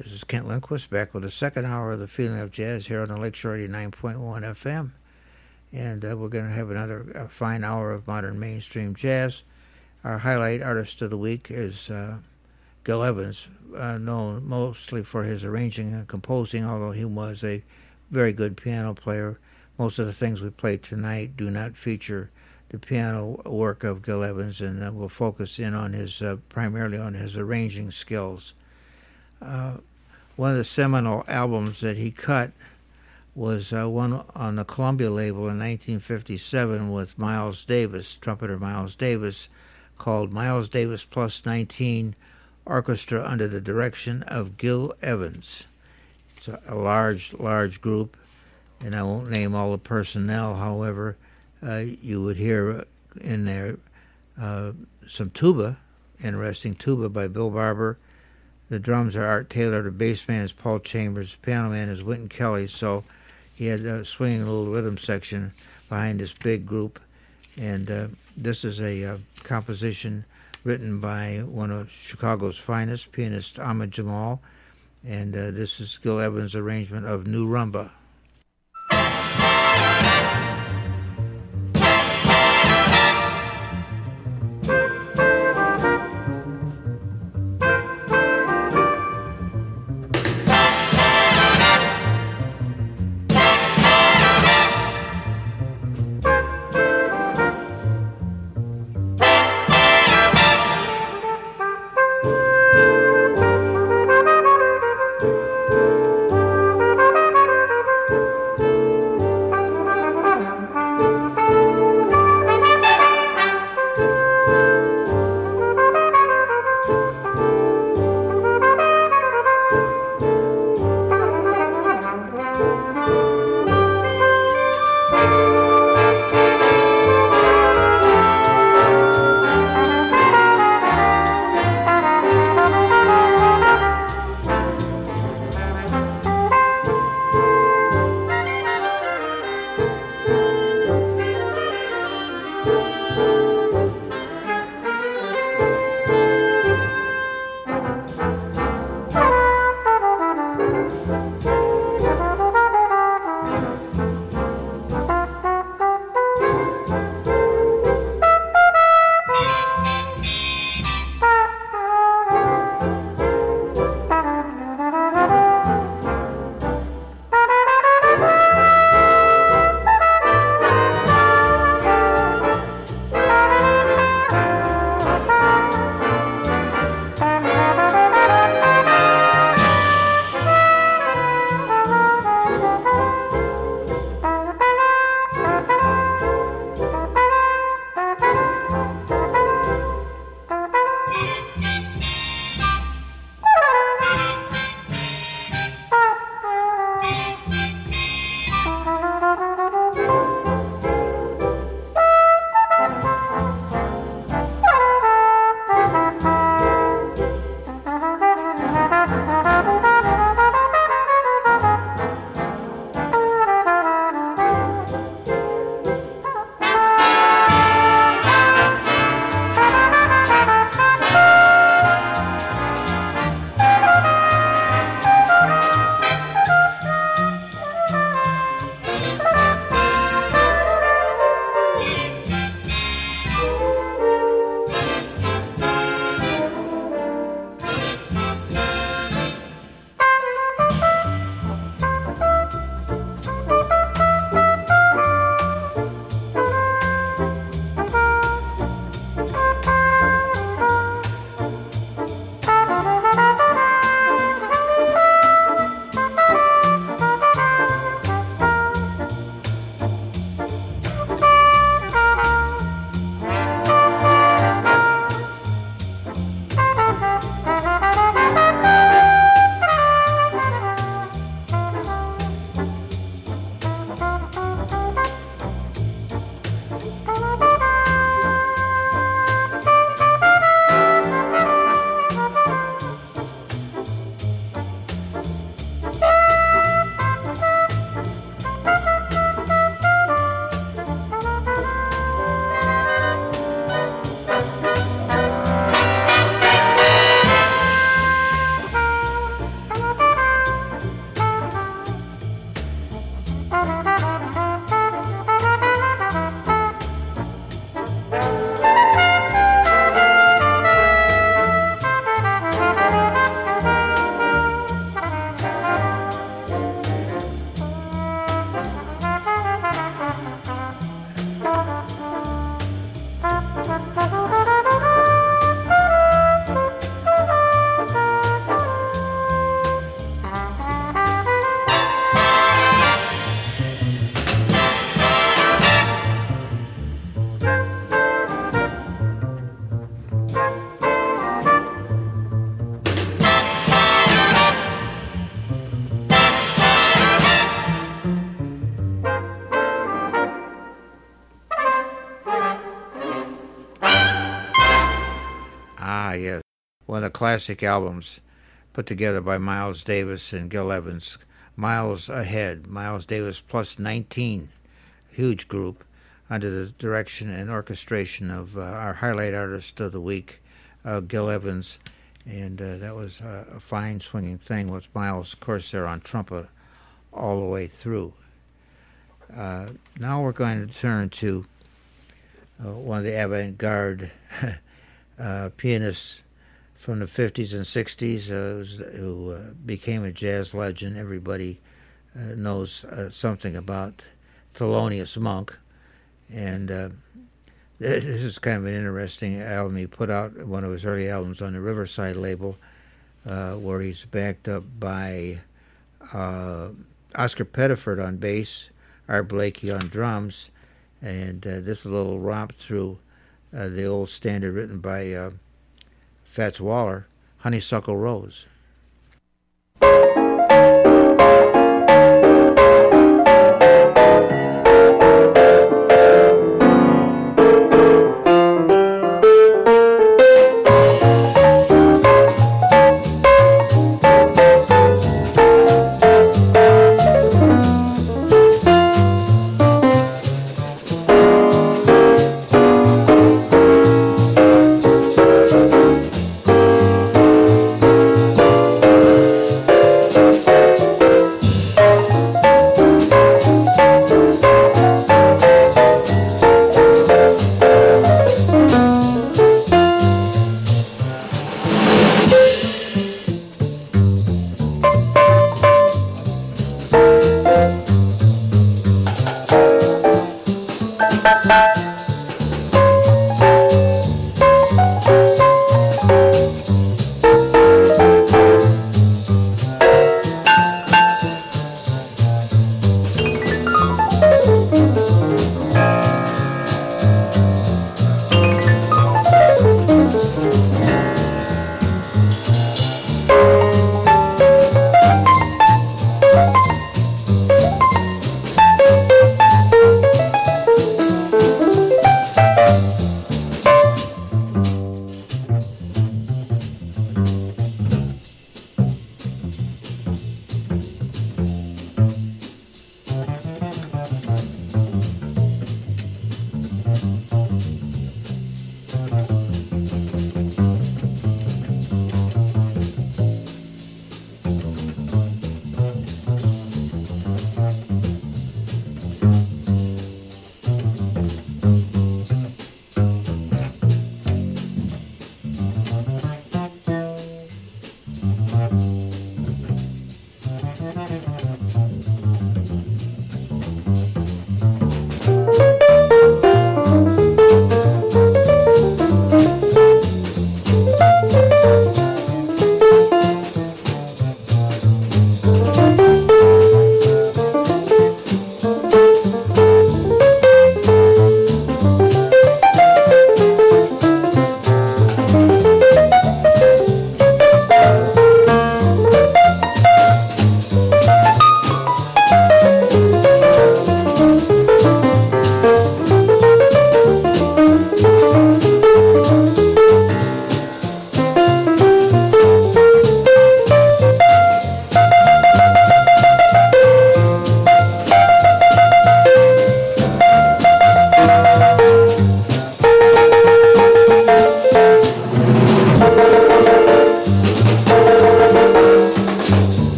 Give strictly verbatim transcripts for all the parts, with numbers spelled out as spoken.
This is Kent Lindquist back with the second hour of the Feeling of Jazz here on the Lakeshore eighty-nine point one F M. And uh, we're going to have another uh, fine hour of modern mainstream jazz. Our highlight artist of the week is uh, Gil Evans, uh, known mostly for his arranging and composing, although he was a very good piano player. Most of the things we played tonight do not feature the piano work of Gil Evans, and uh, we'll focus in on his, uh, primarily on his arranging skills. Uh, one of the seminal albums that he cut was uh, one on the Columbia label in nineteen fifty-seven with Miles Davis, trumpeter Miles Davis, called Miles Davis Plus nineteen Orchestra under the direction of Gil Evans. It's a, a large, large group, and I won't name all the personnel. However, uh, you would hear in there uh, some tuba, interesting tuba by Bill Barber. The drums are Art Taylor, the bass man is Paul Chambers, the piano man is Wynton Kelly, so he had a swinging little rhythm section behind this big group. And uh, this is a uh, composition written by one of Chicago's finest, pianist Ahmad Jamal, and uh, this is Gil Evans' arrangement of New Rumba. classic albums put together by Miles Davis and Gil Evans. Miles Ahead, Miles Davis plus nineteen, huge group, under the direction and orchestration of uh, our highlight artist of the week, uh, Gil Evans. And uh, that was uh, a fine swinging thing with Miles, of course, there on trumpet all the way through. Uh, now we're going to turn to uh, one of the avant-garde uh, pianists from the fifties and sixties uh, who uh, became a jazz legend. Everybody uh, knows uh, something about Thelonious Monk. And uh, this is kind of an interesting album. He put out one of his early albums on the Riverside label, uh, where he's backed up by uh, Oscar Pettiford on bass, Art Blakey on drums, and uh, this little romp through uh, the old standard written by uh, Fats Waller, Honeysuckle Rose.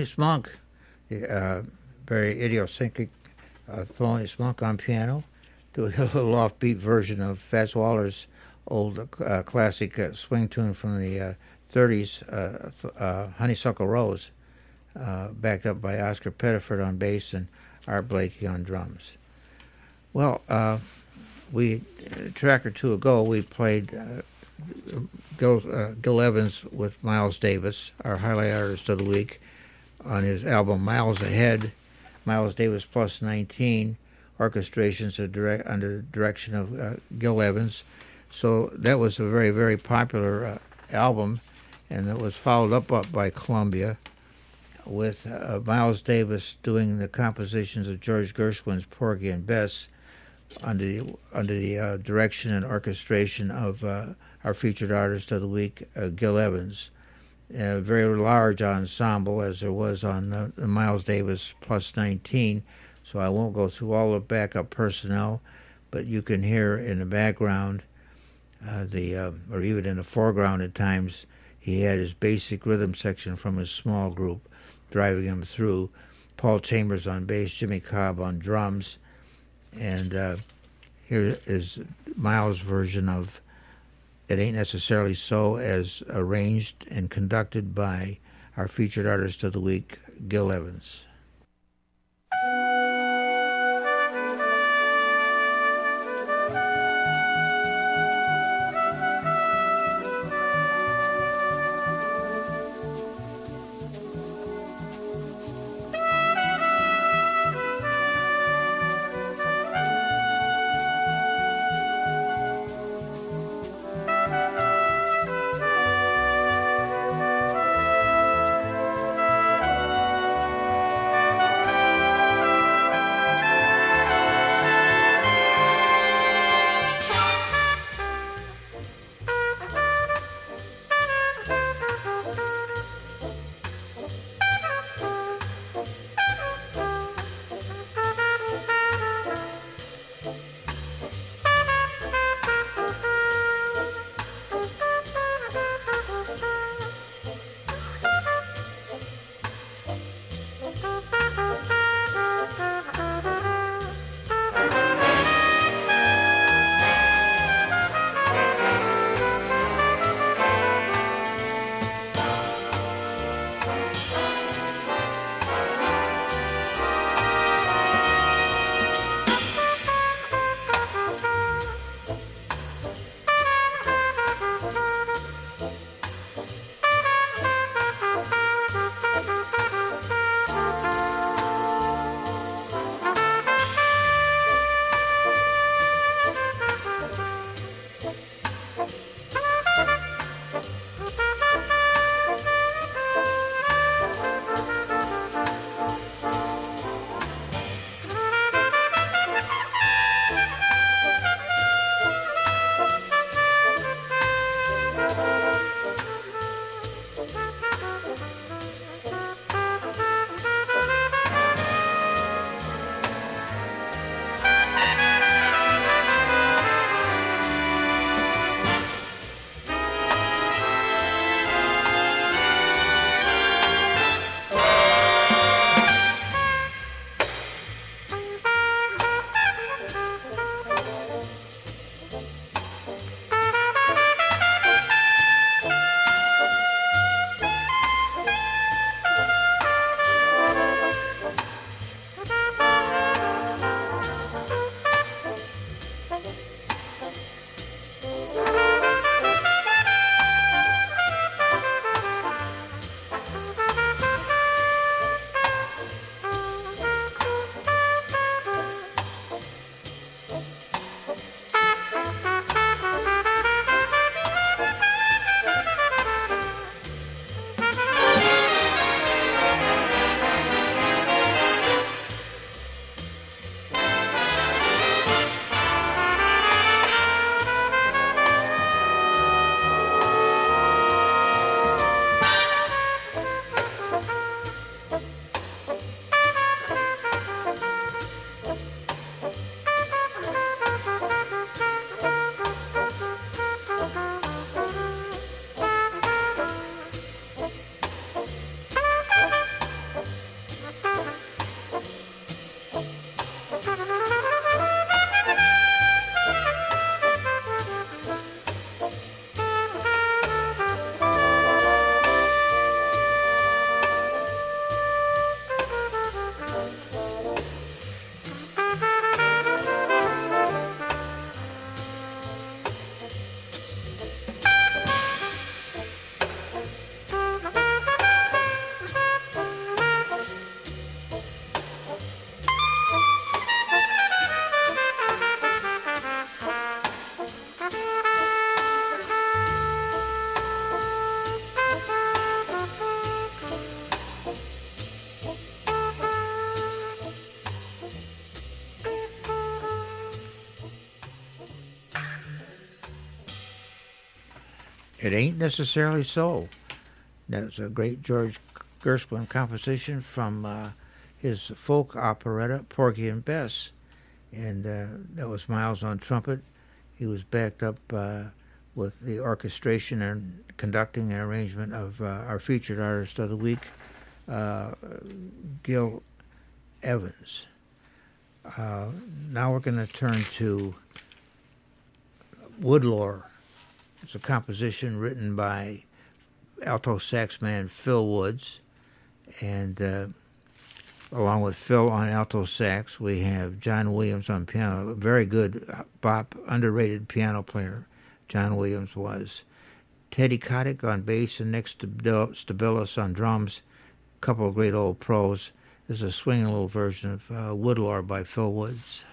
Thelonious Monk, uh, very idiosyncratic uh, Thelonious Monk on piano, doing a little offbeat version of Fats Waller's old uh, classic uh, swing tune from the uh, thirties, uh, uh, Honeysuckle Rose, uh, backed up by Oscar Pettiford on bass and Art Blakey on drums. Well, uh, we a track or two ago we played uh, Gil, uh, Gil Evans with Miles Davis, our highlight artist of the week, on his album Miles Ahead. Miles Davis plus nineteen orchestrations are direct, under the direction of uh, Gil Evans. So that was a very, very popular uh, album, and it was followed up, up by Columbia with uh, Miles Davis doing the compositions of George Gershwin's Porgy and Bess under the, under the uh, direction and orchestration of uh, our featured artist of the week, uh, Gil Evans. A very large ensemble, as there was on uh, the Miles Davis plus nineteen, so I won't go through all the backup personnel, but you can hear in the background, uh, the uh, or even in the foreground at times, he had his basic rhythm section from his small group driving him through. Paul Chambers on bass, Jimmy Cobb on drums, and uh, here is Miles' version of It Ain't Necessarily So, as arranged and conducted by our featured artist of the week, Gil Evans. It Ain't Necessarily So. That's a great George Gershwin composition from uh, his folk operetta, Porgy and Bess. And uh, that was Miles on trumpet. He was backed up uh, with the orchestration and conducting and arrangement of uh, our featured artist of the week, uh, Gil Evans. Uh, now we're going to turn to Woodlore. It's a composition written by alto sax man Phil Woods, and uh, along with Phil on alto sax, we have John Williams on piano. A very good bop, underrated piano player, John Williams was. Teddy Kotick on bass and Nick Stabilis on drums. A couple of great old pros. This is a swinging little version of uh, Woodlore by Phil Woods.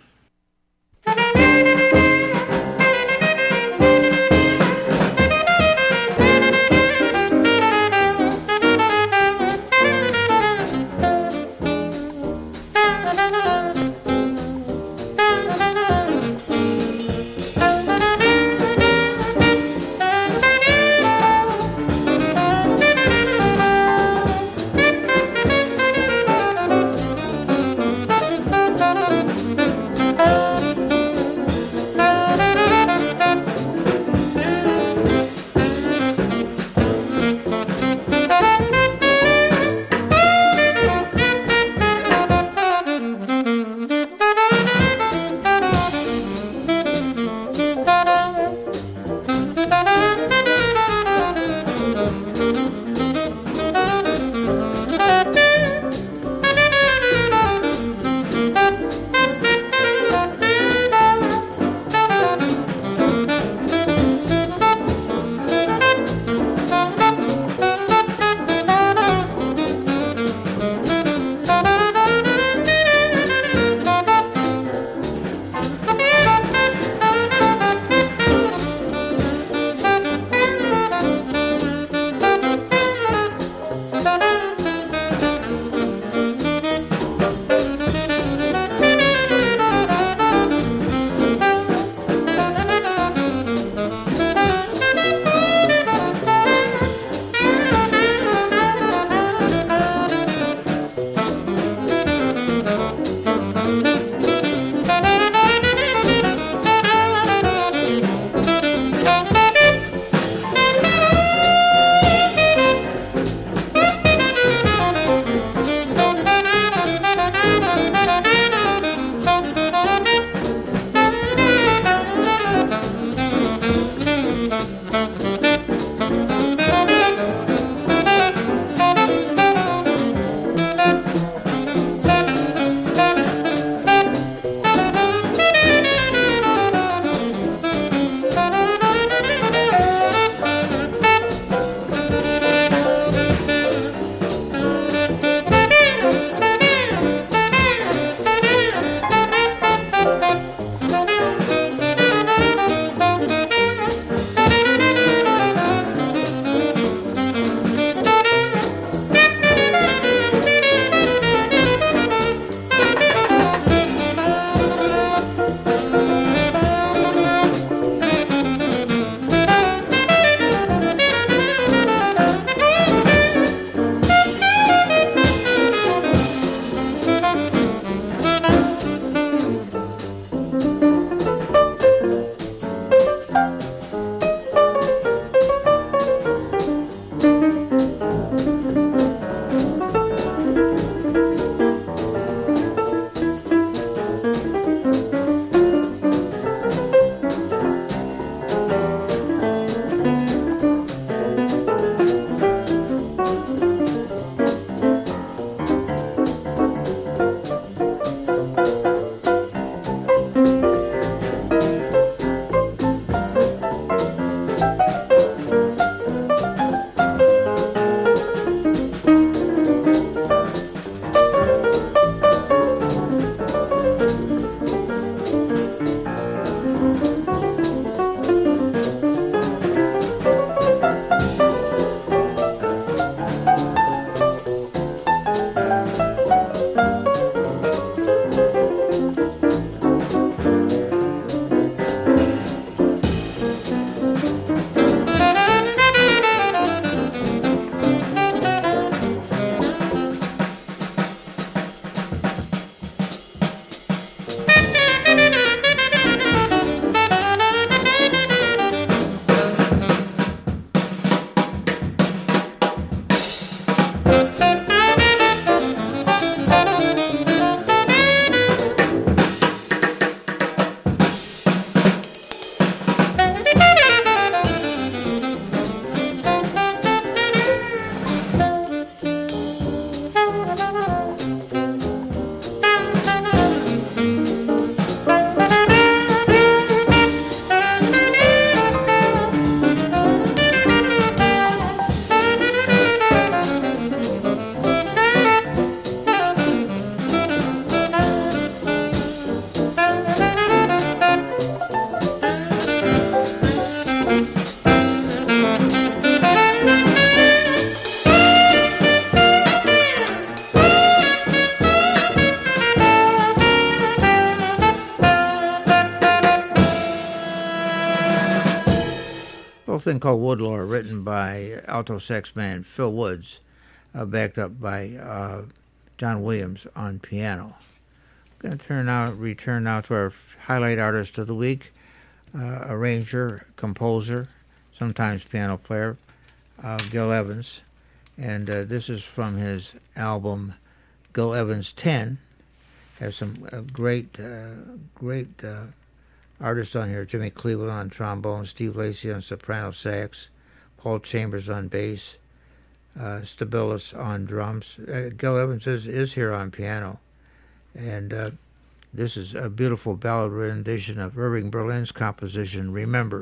thing called Woodlore, written by alto sax man Phil Woods, uh, backed up by uh, John Williams on piano. I'm going to turn now, return now to our highlight artist of the week, uh, arranger, composer, sometimes piano player, uh, Gil Evans. And uh, this is from his album Gil Evans ten. Has some uh, great, uh, great uh, artists on here. Jimmy Cleveland on trombone, Steve Lacy on soprano sax, Paul Chambers on bass, uh, Stabilis on drums. Uh, Gil Evans is, is here on piano. And uh, this is a beautiful ballad rendition of Irving Berlin's composition, Remember.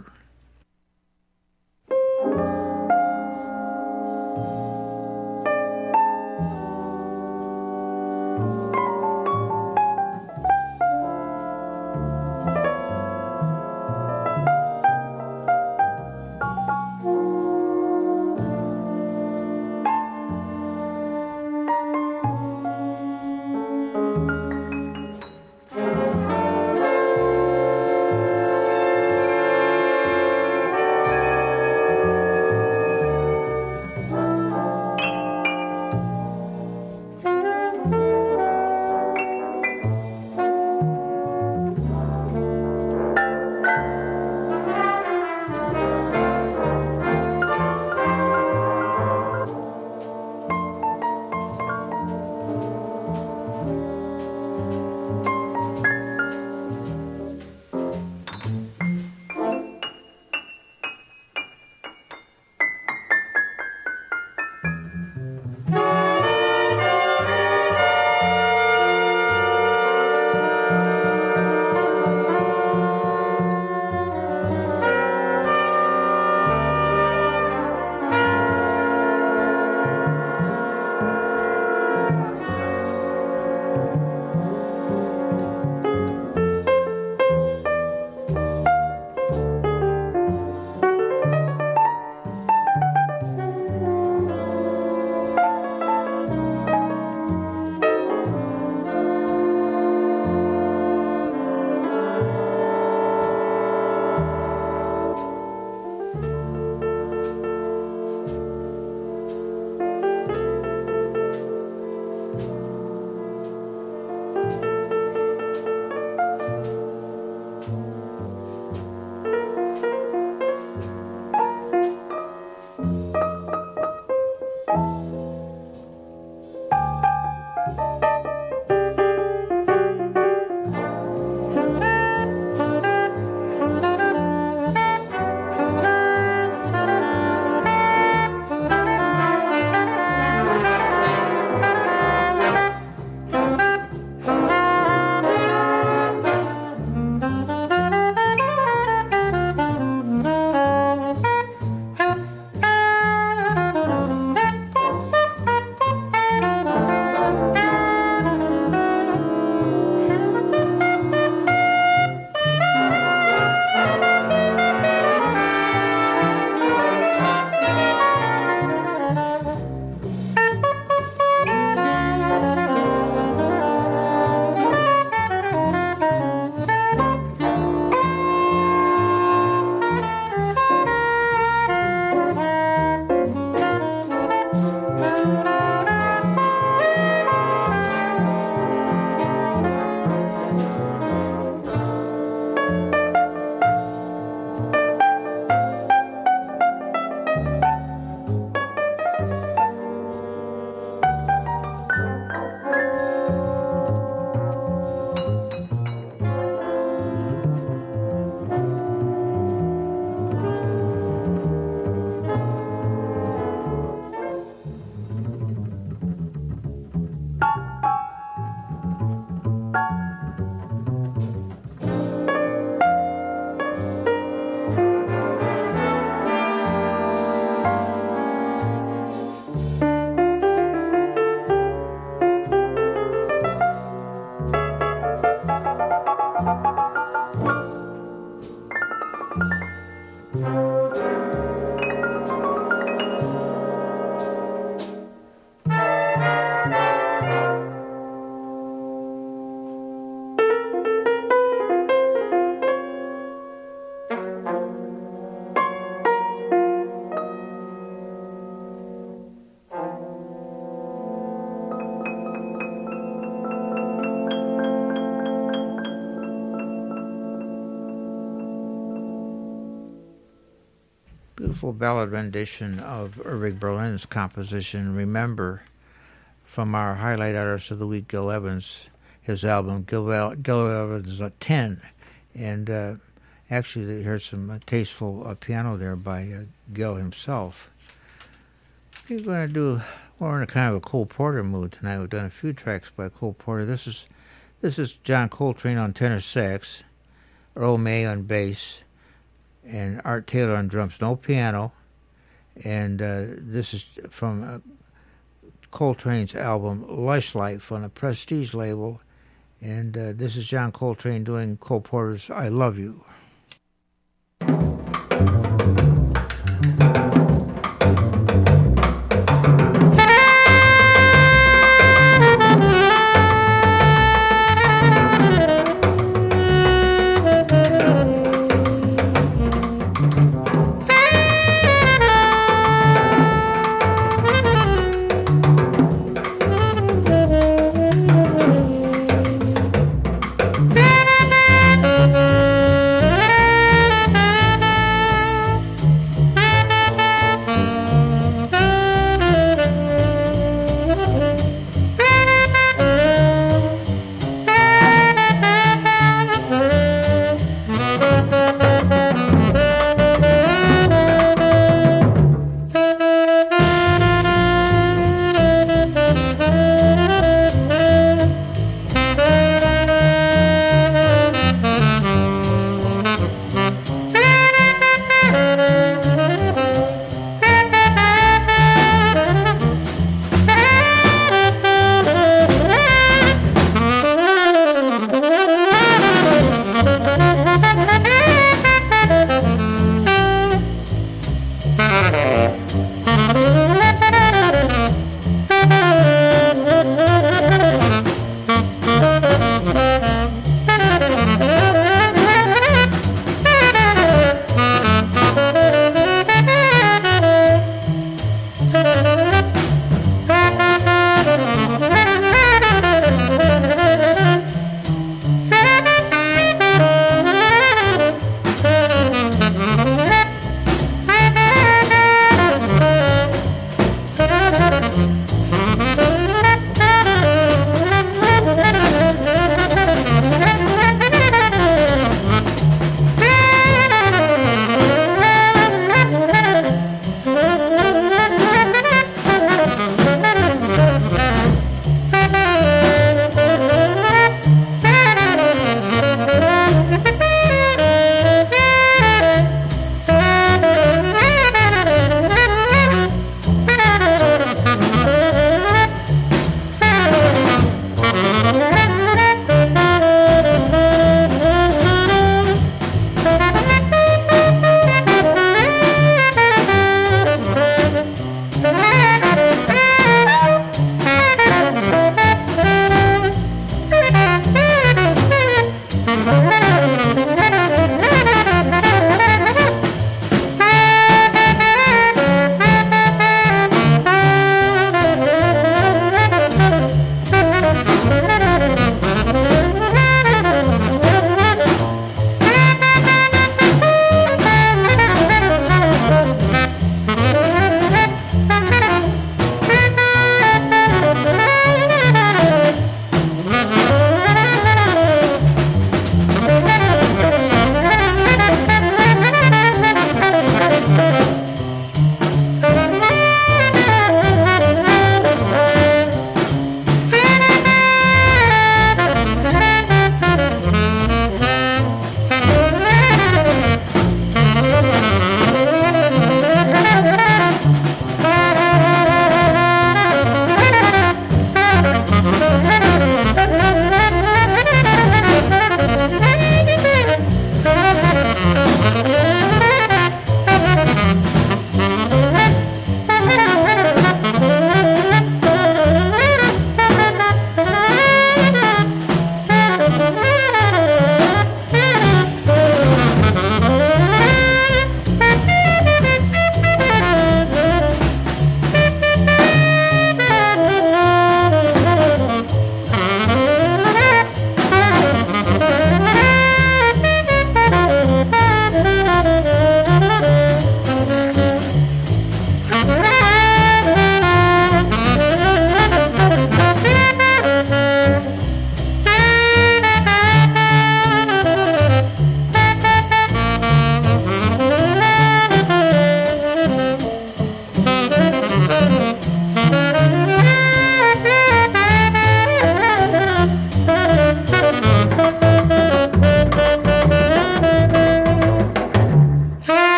beautiful ballad rendition of Irving Berlin's composition, Remember, from our highlight artist of the week, Gil Evans, his album, Gil, Gil Evans ten. And uh, actually, here's some uh, tasteful uh, piano there by uh, Gil himself. We're going to do, we're in a kind of a Cole Porter mood tonight. We've done a few tracks by Cole Porter. This is this is John Coltrane on tenor sax, Earl May on bass, and Art Taylor on drums. No piano. And uh, this is from uh, Coltrane's album, Lush Life, on a Prestige label. And uh, this is John Coltrane doing Cole Porter's I Love You.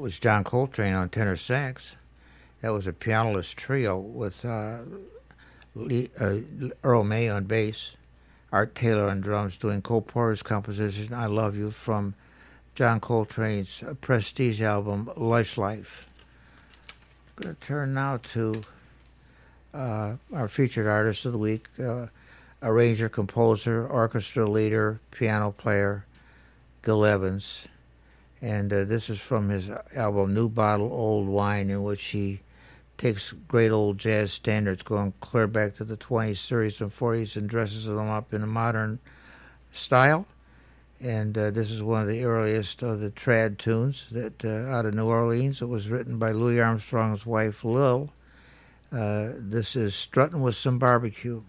was John Coltrane on tenor sax. That was a pianoless trio with uh, Lee, uh, Earl May on bass, Art Taylor on drums, doing Cole Porter's composition, I Love You, from John Coltrane's prestige album, Lush Life. I'm going to turn now to uh, our featured artist of the week, uh, arranger, composer, orchestra leader, piano player, Gil Evans. And uh, this is from his album, New Bottle, Old Wine, in which he takes great old jazz standards going clear back to the twenties, thirties, and forties and dresses them up in a modern style. And uh, this is one of the earliest of the trad tunes that uh, out of New Orleans. It was written by Louis Armstrong's wife, Lil. Uh, this is Struttin' with Some Barbecue.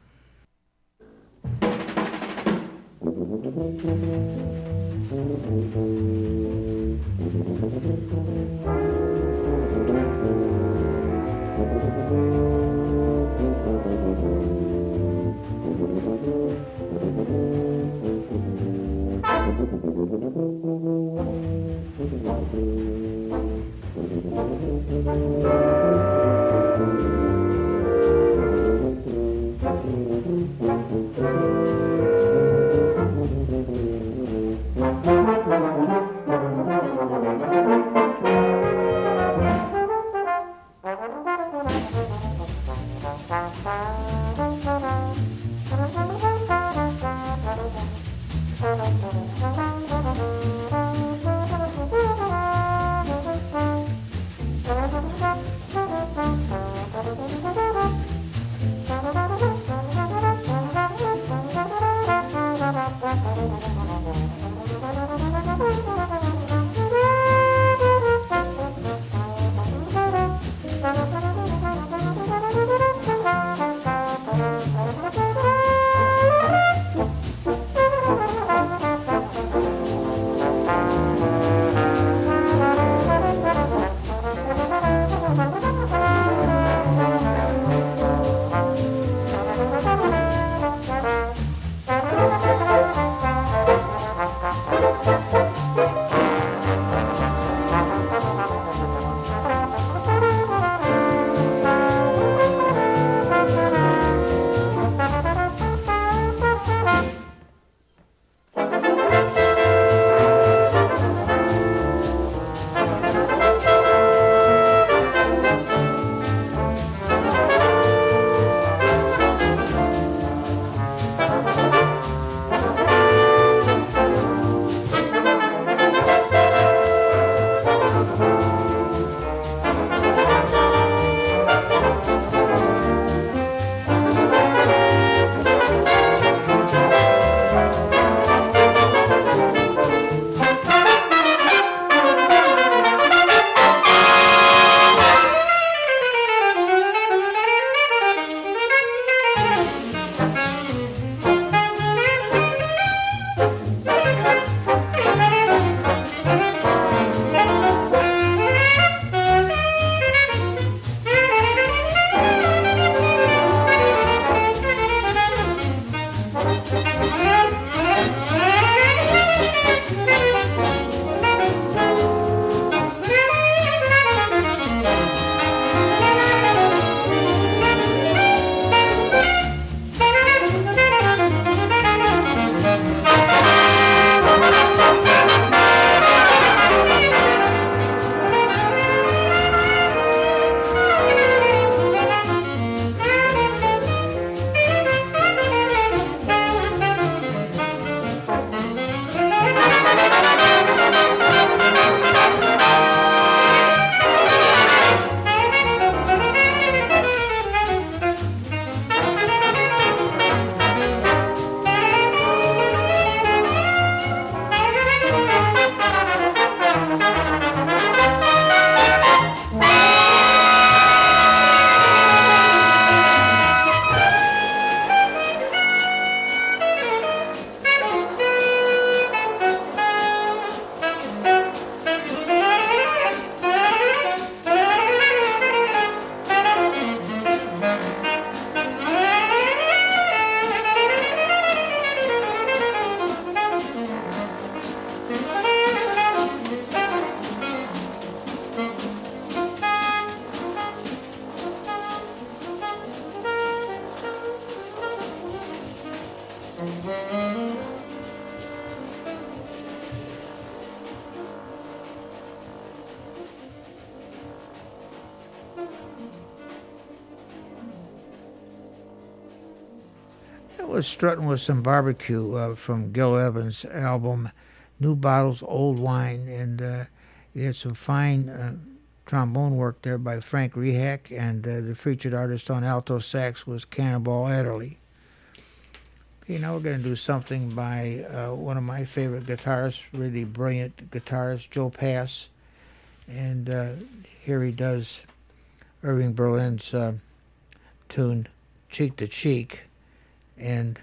That was Strutting with Some Barbecue uh, from Gil Evans' album New Bottles, Old Wine. And uh, you had some fine uh, trombone work there by Frank Rehak, and uh, the featured artist on alto sax was Cannonball Adderley. Okay, now we're going to do something by uh, one of my favorite guitarists, really brilliant guitarist, Joe Pass. And uh, here he does Irving Berlin's uh, tune, Cheek to Cheek. And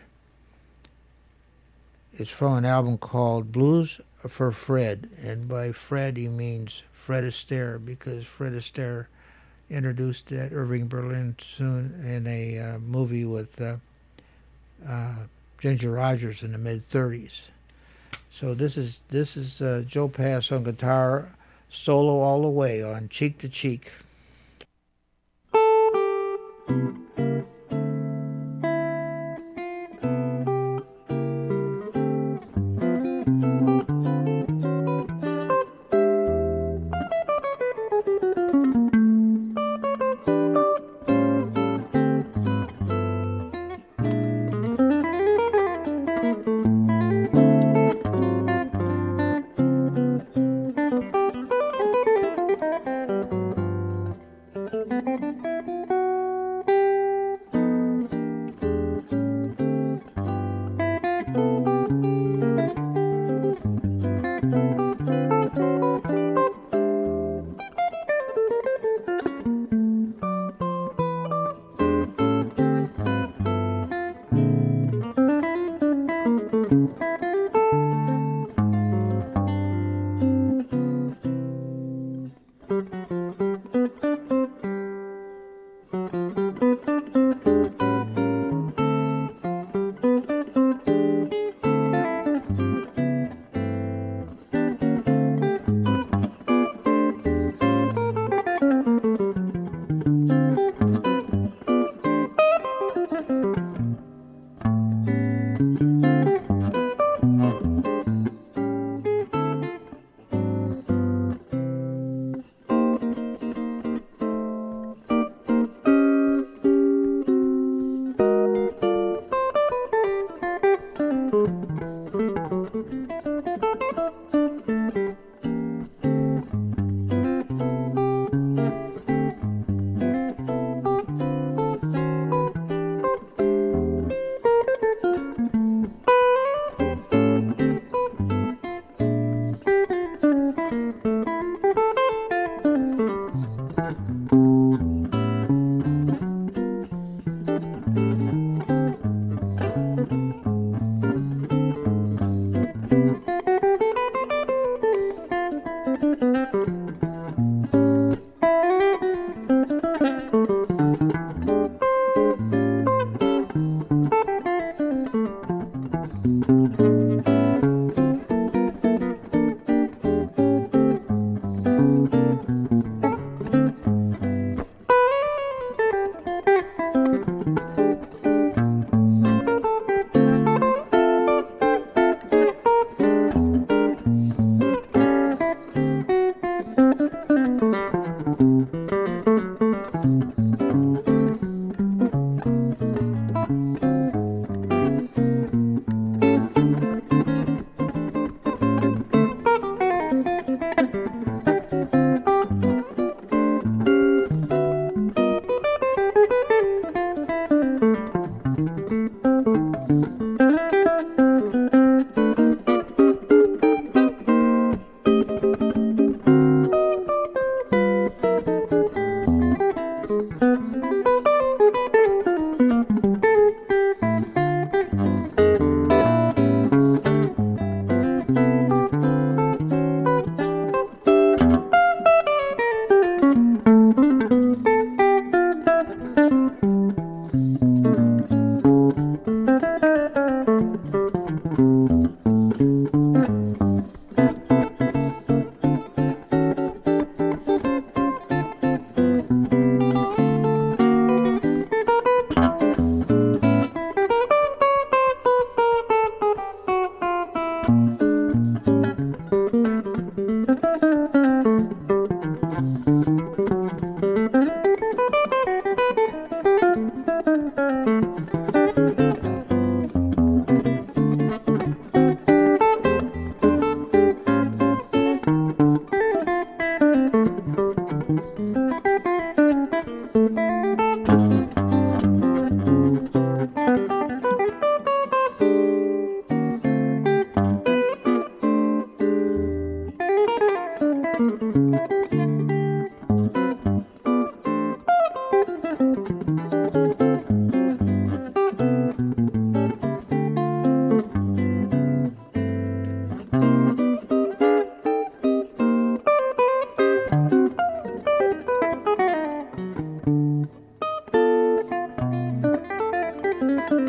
it's from an album called Blues for Fred. And by Fred, he means Fred Astaire, because Fred Astaire introduced that Irving Berlin tune in a uh, movie with uh, uh, Ginger Rogers in the mid thirties. So this is this is uh, Joe Pass on guitar, solo all the way on Cheek to Cheek.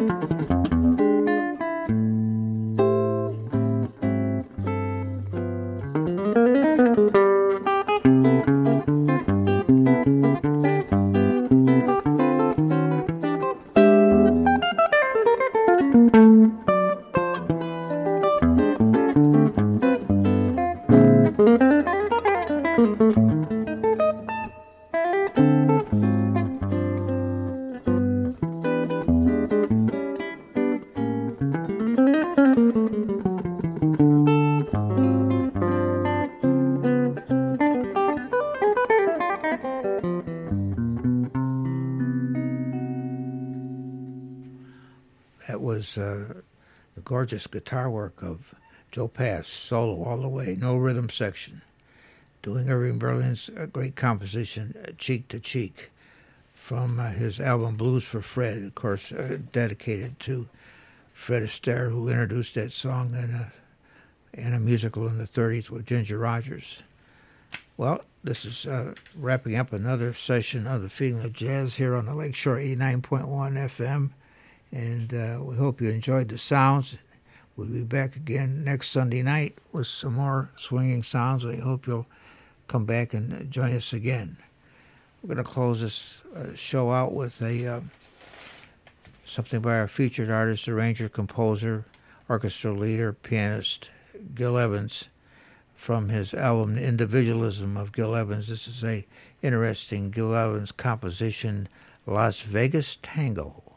That was uh, the gorgeous guitar work of Joe Pass, solo all the way, no rhythm section, doing Irving Berlin's uh, great composition, uh, Cheek to Cheek, from uh, his album Blues for Fred, of course, uh, dedicated to Fred Astaire, who introduced that song in a, in a musical in the thirties with Ginger Rogers. Well, this is uh, wrapping up another session of the Feeling of Jazz here on the Lakeshore eighty-nine point one F M. And uh, we hope you enjoyed the sounds. We'll be back again next Sunday night with some more swinging sounds. We hope you'll come back and join us again. We're going to close this uh, show out with a uh, something by our featured artist, arranger, composer, orchestra leader, pianist, Gil Evans, from his album Individualism of Gil Evans. This is a interesting Gil Evans composition, Las Vegas Tango.